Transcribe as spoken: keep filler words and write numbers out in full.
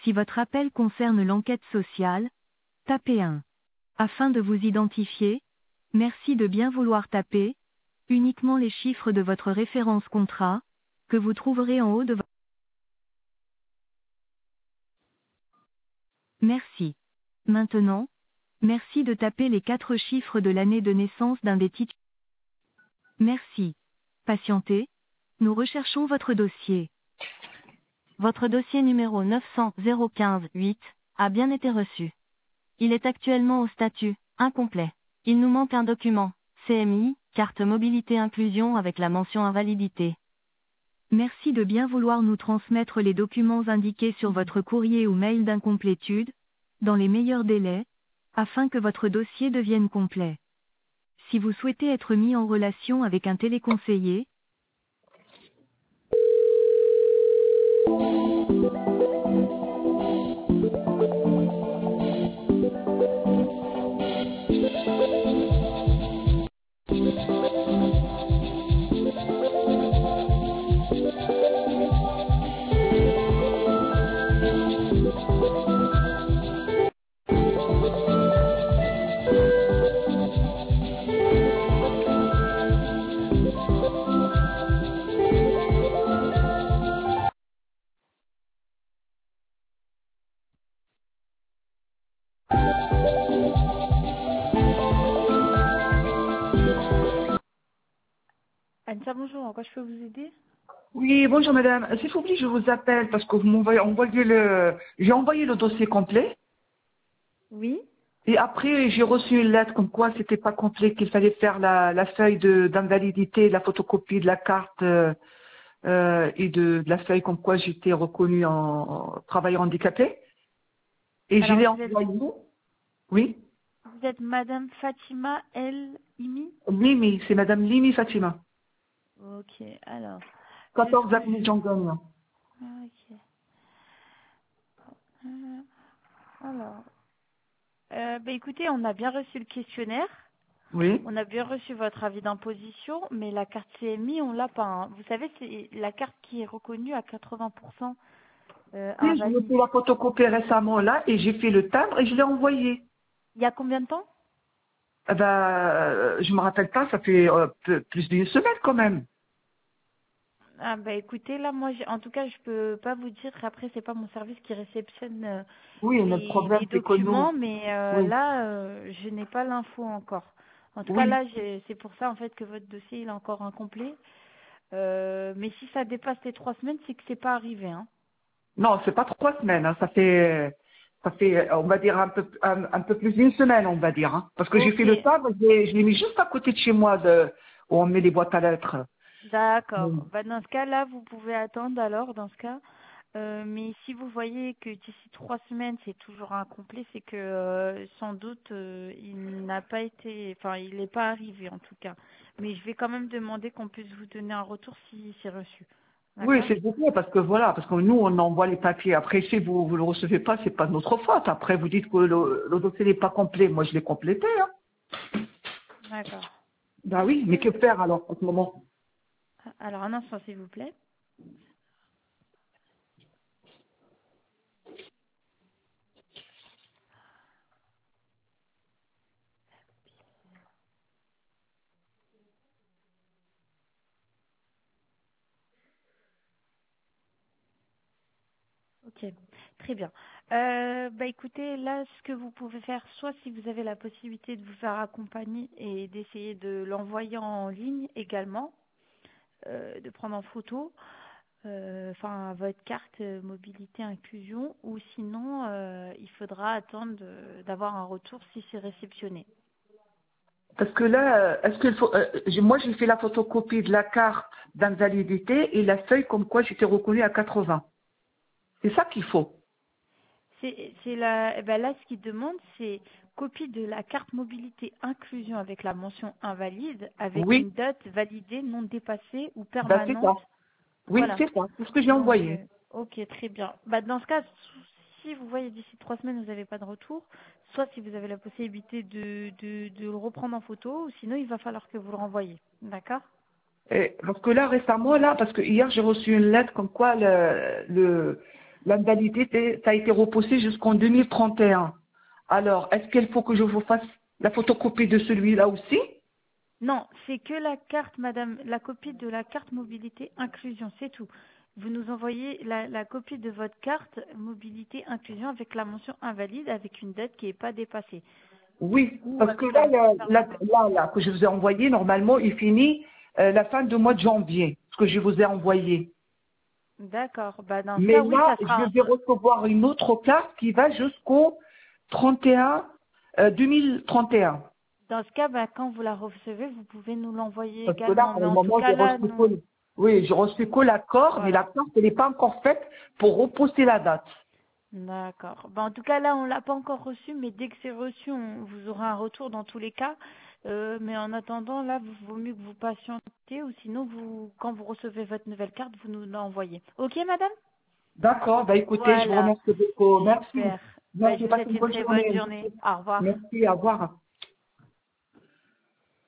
Si votre appel concerne l'enquête sociale, tapez un. Afin de vous identifier, merci de bien vouloir taper uniquement les chiffres de votre référence contrat, que vous trouverez en haut de votre... Merci. Maintenant, merci de taper les quatre chiffres de l'année de naissance d'un des titulaires. Merci. Patientez. Nous recherchons votre dossier. Votre dossier numéro neuf cent zéro quinze huit a bien été reçu. Il est actuellement au statut incomplet. Il nous manque un document, C M I, carte mobilité inclusion avec la mention invalidité. Merci de bien vouloir nous transmettre les documents indiqués sur votre courrier ou mail d'incomplétude, dans les meilleurs délais, afin que votre dossier devienne complet. Si vous souhaitez être mis en relation avec un téléconseiller, Anissa, bonjour, en quoi je peux vous aider? Oui, bonjour madame. S'il vous plaît, je vous appelle parce que vous m'envoyez envoyé le j'ai envoyé le dossier complet Oui. et après j'ai reçu une lettre comme quoi c'était pas complet, qu'il fallait faire la, la feuille de d'invalidité, la photocopie de la carte euh, euh, et de, de la feuille comme quoi j'étais reconnue en, en travailleur handicapé. Et je Alors, l'ai vous êtes, envoyé. Oui. vous êtes Madame Fatima El Imi? Limi, c'est madame Limi Fatima. Ok, alors, juste quatorze que avenue je... Jean Gagne. Ok. Euh, alors, euh, bah écoutez, on a bien reçu le questionnaire, Oui. on a bien reçu votre avis d'imposition, mais la carte C M I, on l'a pas, hein. Vous savez, c'est la carte qui est reconnue à quatre-vingts pour cent euh, Oui, je invalide. fait la photocopie récemment là et j'ai fait le timbre et je l'ai envoyé. Il y a combien de temps? Eh ben, euh, je me rappelle pas, ça fait euh, peu- plus d'une semaine quand même. Ah bah écoutez, là moi j'ai- en tout cas je peux pas vous dire, après c'est pas mon service qui réceptionne euh, Oui, notre les, problème les c'est que nous, documents, mais euh, oui, là euh, je n'ai pas l'info encore. En tout cas oui. là j'ai- c'est pour ça en fait que votre dossier il est encore incomplet. Euh, mais si ça dépasse les trois semaines, c'est que c'est pas arrivé, hein. Non, c'est pas trois semaines, hein, ça fait, ça fait, on va dire un peu, un, un peu plus d'une semaine, on va dire, hein, parce que j'ai fait Ok, le timbre, je l'ai je l'ai mis juste à côté de chez moi, de, où on met les boîtes à lettres. d'accord. Oui. Bah dans ce cas là vous pouvez attendre alors dans ce cas. Euh, mais si vous voyez que d'ici trois semaines c'est toujours incomplet, c'est que euh, sans doute euh, il n'a pas été, enfin il n'est pas arrivé en tout cas. Mais je vais quand même demander qu'on puisse vous donner un retour si c'est reçu. Oui, D'accord? c'est beaucoup parce que voilà, parce que nous on envoie les papiers. Après, si vous vous le recevez pas, c'est pas de notre faute. Après, vous dites que le, le dossier n'est pas complet. Moi, je l'ai complété. Hein. D'accord. Bah oui, mais que faire alors en ce moment? Alors un instant s'il vous plaît. Ok, très bien. Euh, bah écoutez, là, ce que vous pouvez faire, soit si vous avez la possibilité de vous faire accompagner et d'essayer de l'envoyer en ligne également, euh, de prendre en photo, euh, enfin votre carte euh, mobilité inclusion, ou sinon euh, il faudra attendre de- d'avoir un retour si c'est réceptionné. Parce que là, euh, est-ce qu'il faut, euh, j'ai- moi j'ai fait la photocopie de la carte d'invalidité et la feuille comme quoi j'étais reconnue à quatre-vingts. C'est ça qu'il faut. C'est c'est la, eh ben là, ce qu'il demande, c'est copie de la carte mobilité inclusion avec la mention invalide, avec Oui, une date validée, non dépassée ou bah c'est ça. permanente. Oui, Voilà. c'est ça. C'est ce que j'ai Donc, envoyé. euh, ok, très bien. Bah, dans ce cas, si vous voyez d'ici trois semaines, vous n'avez pas de retour, soit si vous avez la possibilité de, de, de le reprendre en photo, ou sinon il va falloir que vous le renvoyiez. D'accord? Et parce que là récemment là, parce que hier j'ai reçu une lettre comme quoi le, le l'invalidité, ça a été repoussé jusqu'en deux mille trente et un. Alors, est-ce qu'il faut que je vous fasse la photocopie de celui-là aussi? Non, c'est que la carte, madame, la copie de la carte mobilité inclusion, c'est tout. Vous nous envoyez la, la copie de votre carte mobilité inclusion avec la mention invalide avec une date qui n'est pas dépassée. Oui, Ou parce que avec là, la là, là, permanente. là, là, que je vous ai envoyé, normalement, il finit euh, la fin du mois de janvier, ce que je vous ai envoyé. D'accord. Bah, dans ce Mais cas, oui, là, ça je sera. vais recevoir une autre carte qui va jusqu'au trente et un, euh, deux mille trente et un. Dans ce cas, bah, quand vous la recevez, vous pouvez nous l'envoyer Parce que là, également. pour Mais le en tout moment, cas, j'ai là, reçu que, nous. oui, j'ai reçu que l'accord, mais la Voilà. carte, elle n'est pas encore faite pour repousser la date. D'accord. Bah, en tout cas, là, on l'a pas encore reçu, mais dès que c'est reçu, on vous aura un retour dans tous les cas. Euh, mais en attendant, là, il vaut mieux que vous patientez ou sinon, vous, quand vous recevez votre nouvelle carte, vous nous l'envoyez. Ok, madame? D'accord, bah écoutez, je vous Voilà. remercie beaucoup. Merci. Super. Bah, je Merci, vous passez souhaite une une bonne très bonne journée. journée. Au revoir. Merci, au revoir.